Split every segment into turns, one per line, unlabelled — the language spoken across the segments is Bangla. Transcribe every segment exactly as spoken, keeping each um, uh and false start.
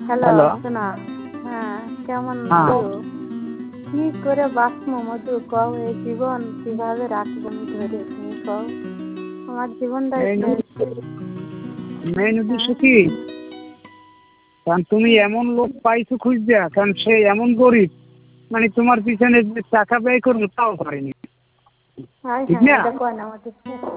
Hello
hello.
শোনা, হ্যাঁ কেমন
হ্যাঁ।
আছো? কি করে বাঁচবো মধু কও, এই জীবন কিভাবে রাখবো আমি ধরে, তুমি কও। আমার জীবনটাই
মেইন
শেষ।
মেইন উদ্দেশ্য কি, কারণ তুমি এমন লোক পাইছো খুঁজছা, কারণ সে এমন গরিব, মানে তোমার পিছনে যে টাকা ব্যয় করবো তাও পারেনি,
হ্যাঁ
ঠিক
হ্যাঁ,
না?
এটা কয় না আমাদের,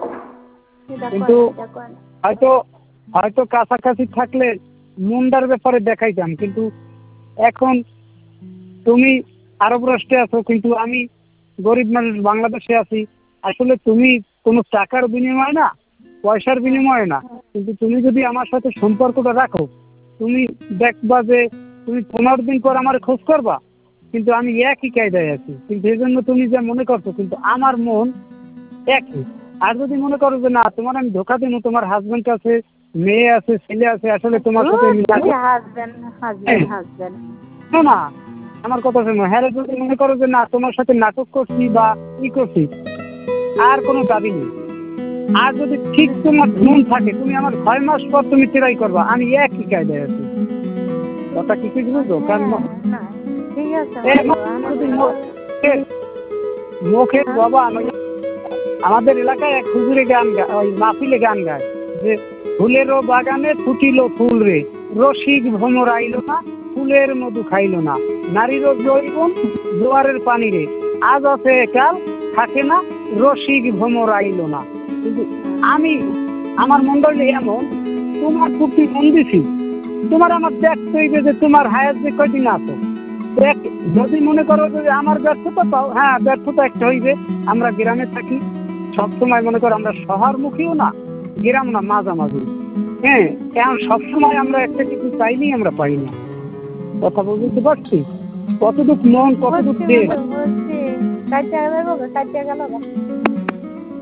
এটা কয়
কিন্তু
না, এটা কয় না।
হয়তো হয়তো কাছাকাছি থাকলে মুন্ডার ব্যাপারে দেখাইতাম, কিন্তু এখন তুমি আরব রাষ্ট্রে আছো, কিন্তু আমি গরিব মানুষ বাংলাদেশে আছি। আসলে তুমি কোনো টাকার বিনিময় না, পয়সার বিনিময় না, কিন্তু তুমি যদি আমার সাথে সম্পর্কটা রাখো, তুমি দেখবা যে তুমি পনেরো দিন পর আমার খোঁজ করবা, কিন্তু আমি একই কায়দায় আছি। কিন্তু এই জন্য তুমি যা মনে করছো, কিন্তু আমার মন একই। আর যদি মনে করো যে না, তোমার আমি ধোকা দিব, তোমার হাজবেন্ড আছে, মেয়ে আছে, ছেলে আছে, আসলে তোমার সাথে আমি রাখবো
হাজবেন্ড হাজবেন্ড হাজবেন্ড
শোনো না, আমার কথা শোনো। হ্যাঁ, যদি মনে করো যে না, তোমার সাথে নাটক করছি বা ই করছি, আর কোনো দাবি নেই। আর যদি ঠিক তোমার মন থাকে, তুমি আমার ছয় মাস পর তুমি ট্রাই করবা, আমি একই কায়দায় আছি। কথা কি ঠিক বুঝো? কারণ
হ্যাঁ
ম-
না, ঠিক আছে
এ
মধু,
ম-
আমার
যদি মুখে মুখে বাবা নয়। আমাদের এলাকায় এক হুজুরে গান গায়, ওই মাহফিলে গান গায় যে ফুলেরও বাগানে ফুটিল ফুল রে, রসিক ভ্রমর আইল না, ফুলের মধু খাইল না, নারীরও জৈবন জোয়ারের পানি রে, আজ আছে কাল থাকে না, রসিক ভ্রমর আইল না। কিন্তু আমি, আমার মন্ডলী এমন, তোমার প্রতি মন দিছি, তোমার আমার দেখতে হইবে যে তোমার হায়াত যে কয়দিন আছো। দেখ, যদি মনে করো যে আমার ব্যর্থতা পাও, হ্যাঁ ব্যর্থতা একটা হইবে। আমরা গ্রামে থাকি, সবসময় মনে করো আমরা শহরমুখীও না, গ্রাম না, মাঝামাঝি। হ্যাঁ, এখন সবসময় আমরা একটা কিছু চাইলেই আমরা পাই না। কথা বুঝতে পারছি? কতটুক মন, কতটুক
বুঝছি
দেহ।
মধু, বুঝছি। কাটিয়া গেল, কাটিয়া গেল।